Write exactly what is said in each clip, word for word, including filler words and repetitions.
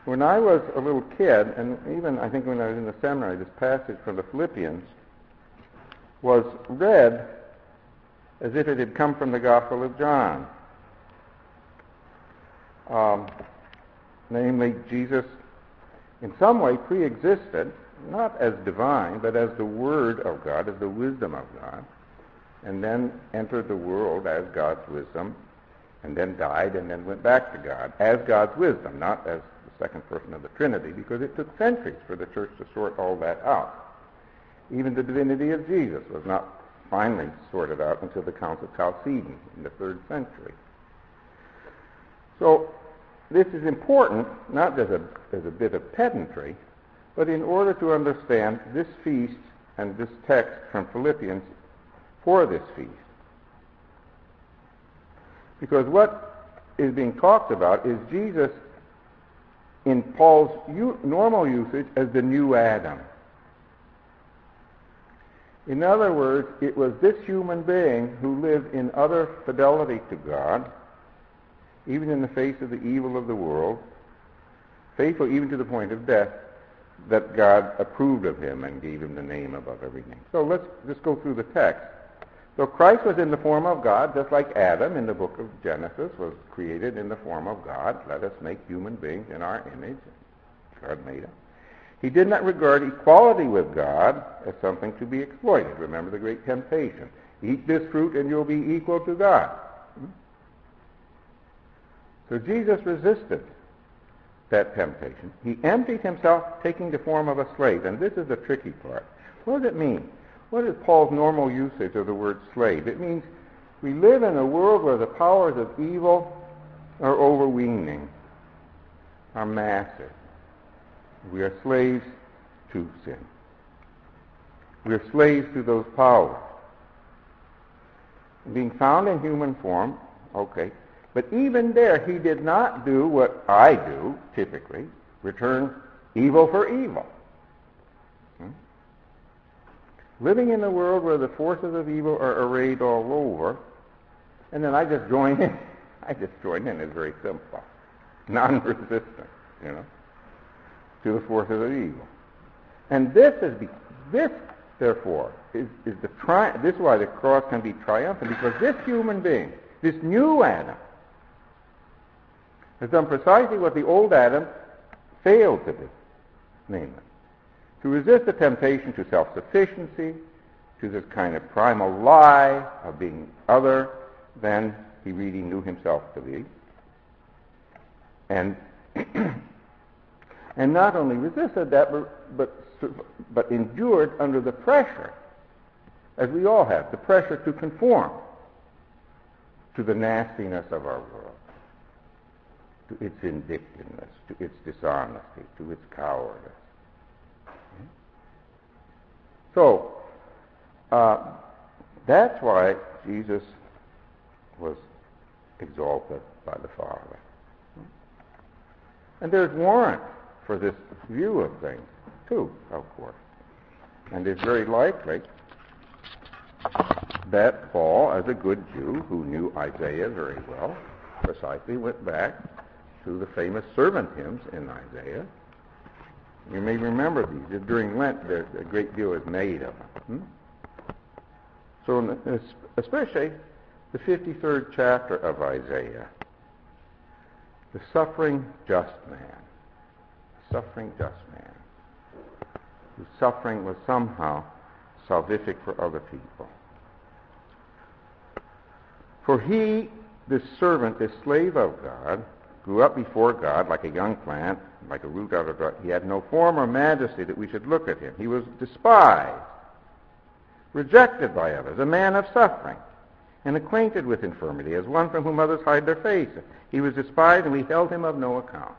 When I was a little kid, and even I think when I was in the seminary, this passage from the Philippians was read as if it had come from the Gospel of John. Um, namely, Jesus in some way pre-existed, not as divine, but as the Word of God, as the wisdom of God, and then entered the world as God's wisdom, and then died and then went back to God as God's wisdom, not as the second person of the Trinity, because it took centuries for the church to sort all that out. Even the divinity of Jesus was not finally sorted out until the Council of Chalcedon in the third century. So this is important, not as a, as a bit of pedantry, but in order to understand this feast and this text from Philippians for this feast. Because what is being talked about is Jesus in Paul's u- normal usage as the new Adam. In other words, it was this human being who lived in utter fidelity to God, even in the face of the evil of the world, faithful even to the point of death, that God approved of him and gave him the name above every name. So let's just go through the text. So Christ was in the form of God, just like Adam in the book of Genesis was created in the form of God. Let us make human beings in our image. God made him. He did not regard equality with God as something to be exploited. Remember the great temptation. Eat this fruit and you'll be equal to God. So Jesus resisted that temptation. He emptied himself, taking the form of a slave. And this is the tricky part. What does it mean? What is Paul's normal usage of the word slave? It means we live in a world where the powers of evil are overweening, are massive. We are slaves to sin. We are slaves to those powers. Being found in human form, okay, but even there he did not do what I do, typically, return evil for evil. Hmm? Living in a world where the forces of evil are arrayed all over, and then I just join in. I just join in. It's very simple. Non-resistant, you know, to the forces of evil. And this is, this, therefore, is, is the tri- this is why the cross can be triumphant, because this human being, this new Adam, has done precisely what the old Adam failed to do, namely, to resist the temptation to self-sufficiency, to this kind of primal lie of being other than he really knew himself to be, and and not only resisted that, but, but but endured under the pressure, as we all have, the pressure to conform to the nastiness of our world, to its vindictiveness, to its dishonesty, to its cowardice. So, uh, that's why Jesus was exalted by the Father. And there's warrant for this view of things, too, of course. And it's very likely that Paul, as a good Jew who knew Isaiah very well, precisely went back to the famous servant hymns in Isaiah. You may remember these. During Lent, there's a great deal is made of them. Hmm? So, especially the fifty-third chapter of Isaiah, the suffering just man, the suffering just man, whose suffering was somehow salvific for other people. For he, this servant, this slave of God, grew up before God like a young plant, like a root out of the... He had no form or majesty that we should look at him. He was despised, rejected by others, a man of suffering, and acquainted with infirmity, as one from whom others hide their face. He was despised, and we held him of no account.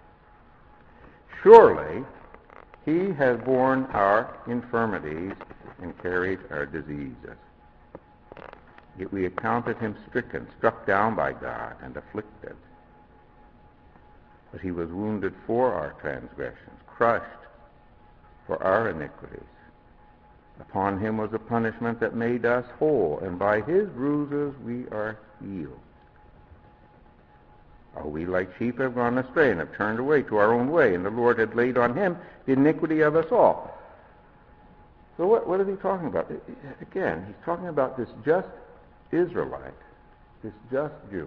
Surely he has borne our infirmities and carried our diseases. Yet we accounted him stricken, struck down by God, and afflicted. But he was wounded for our transgressions, crushed for our iniquities. Upon him was a punishment that made us whole, and by his bruises we are healed. Oh, we like sheep have gone astray and have turned away to our own way, and the Lord had laid on him the iniquity of us all. So what, what is he talking about? Again, he's talking about this just Israelite, this just Jew,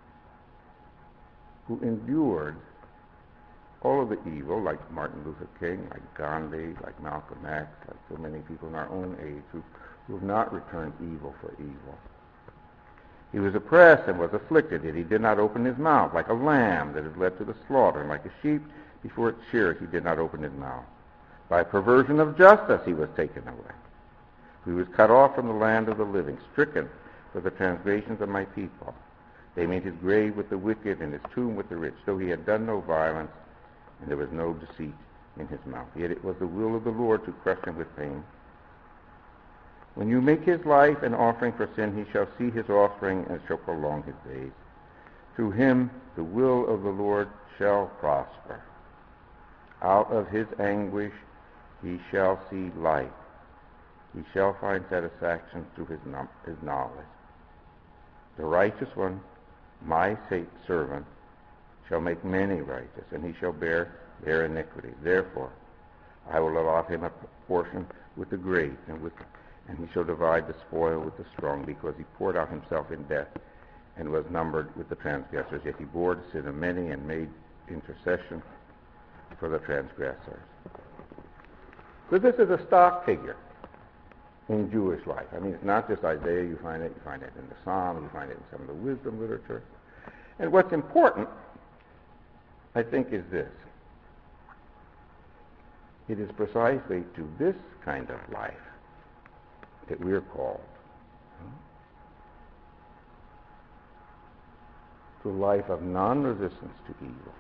who endured all of the evil, like Martin Luther King, like Gandhi, like Malcolm X, like so many people in our own age who, who have not returned evil for evil. He was oppressed and was afflicted, yet he did not open his mouth, like a lamb that is led to the slaughter, and like a sheep before its shearers he did not open his mouth. By perversion of justice he was taken away. He was cut off from the land of the living, stricken for the transgressions of my people. They made his grave with the wicked and his tomb with the rich, though he had done no violence, and there was no deceit in his mouth. Yet it was the will of the Lord to crush him with pain. When you make his life an offering for sin, he shall see his offspring and shall prolong his days. Through him the will of the Lord shall prosper. Out of his anguish he shall see light. He shall find satisfaction through his, no- his knowledge. The righteous one, my servant, shall make many righteous, and he shall bear their iniquity. Therefore I will allot him a portion with the great, and with and he shall divide the spoil with the strong, because he poured out himself in death and was numbered with the transgressors. Yet he bore the sin of many and made intercession for the transgressors. So this is a stock figure in Jewish life. I mean, it's not just Isaiah. You find it. You find it in the Psalms. You find it in some of the wisdom literature. And what's important, I think, is this. It is precisely to this kind of life that we're called. To a life of non-resistance to evil.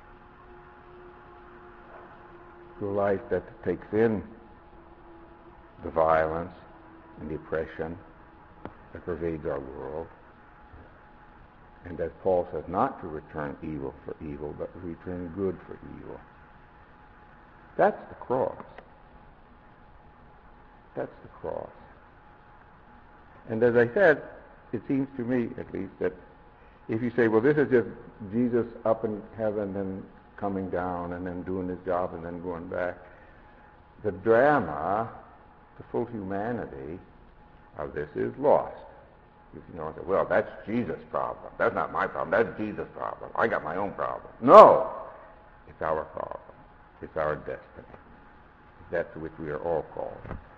To a life that takes in the violence and the oppression that pervades our world. And as Paul says, not to return evil for evil, but to return good for evil. That's the cross. That's the cross. And as I said, it seems to me, at least, that if you say, well, this is just Jesus up in heaven and coming down and then doing his job and then going back, the drama, the full humanity of this is lost. You know, say, well, that's Jesus' problem. That's not my problem. That's Jesus' problem. I got my own problem. No! It's our problem. It's our destiny. It's that to which we are all called.